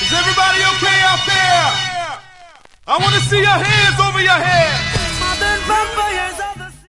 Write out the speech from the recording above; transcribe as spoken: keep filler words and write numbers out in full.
Is everybody okay out there? I want to see your hands over your head. Modern vampires.